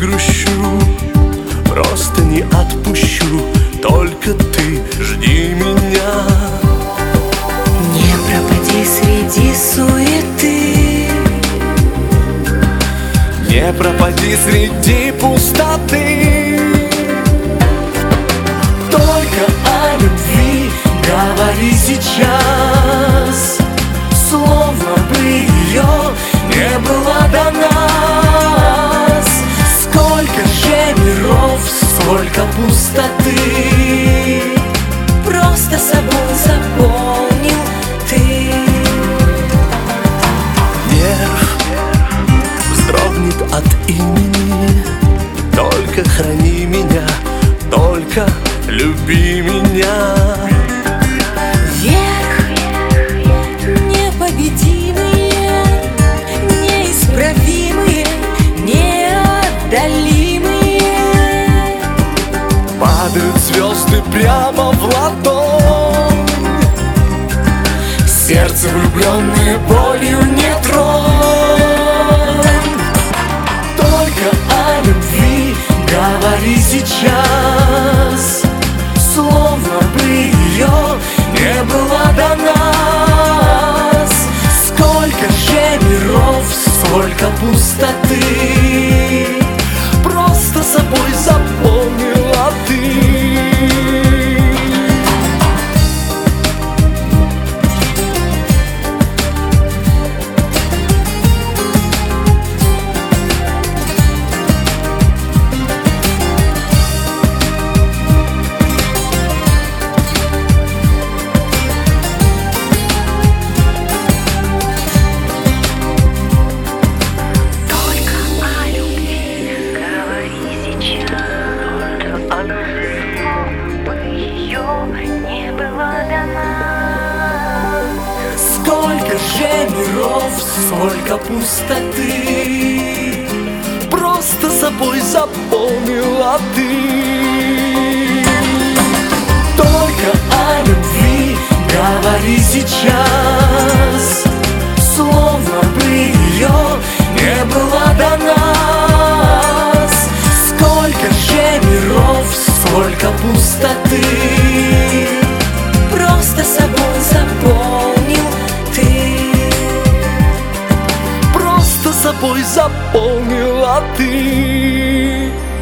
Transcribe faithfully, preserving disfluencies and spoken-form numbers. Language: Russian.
грущу, просто не отпущу. Только ты жди меня. Не пропади среди суеты, не пропади среди пустоты. Только о любви говори сейчас, словно бы ее не было до нас. Сколько же миров, сколько пустоты, просто собой заполнил ты. Нерв вздрогнет от имени, только храни меня, только люби меня. Вверх непобедимые, неисправимые, неотдалимые. Падают звезды прямо в ладонь, сердце влюбленное болью не тронь. Только о любви говори сейчас, словно бы ее не было до нас. Сколько же миров, сколько пустоты, просто собой заполнила ты. Сколько же миров, сколько пустоты, просто собой заполнила ты. Только о любви говори сейчас, словно бы ее не было до нас. Сколько же миров, сколько пустоты, Просто собой заполнил ты. просто собой заполнила ты.